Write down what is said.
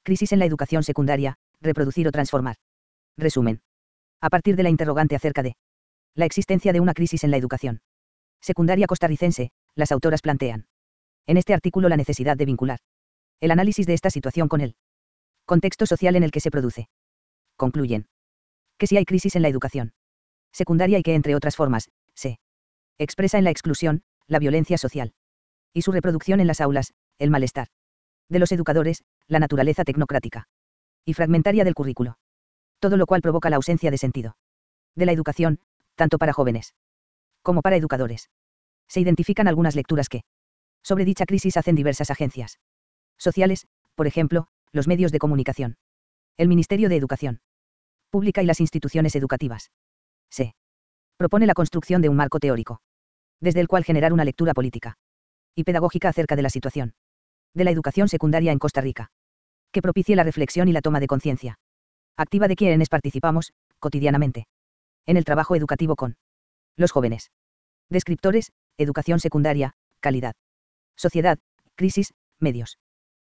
Crisis en la educación secundaria, reproducir o transformar. Resumen. A partir de la interrogante acerca de la existencia de una crisis en la educación secundaria costarricense, las autoras plantean en este artículo la necesidad de vincular el análisis de esta situación con el contexto social en el que se produce. Concluyen que si hay crisis en la educación secundaria y que, entre otras formas, se expresa en la exclusión, la violencia social y su reproducción en las aulas, el malestar de los educadores, la naturaleza tecnocrática y fragmentaria del currículo. Todo lo cual provoca la ausencia de sentido de la educación, tanto para jóvenes como para educadores. Se identifican algunas lecturas que sobre dicha crisis hacen diversas agencias sociales, por ejemplo, los medios de comunicación, el Ministerio de Educación Pública y las instituciones educativas. Se propone la construcción de un marco teórico, desde el cual generar una lectura política y pedagógica acerca de la situación de la educación secundaria en Costa Rica, que propicie la reflexión y la toma de conciencia activa de quienes participamos, cotidianamente, en el trabajo educativo con los jóvenes. Descriptores: educación secundaria, calidad, sociedad, crisis, medios.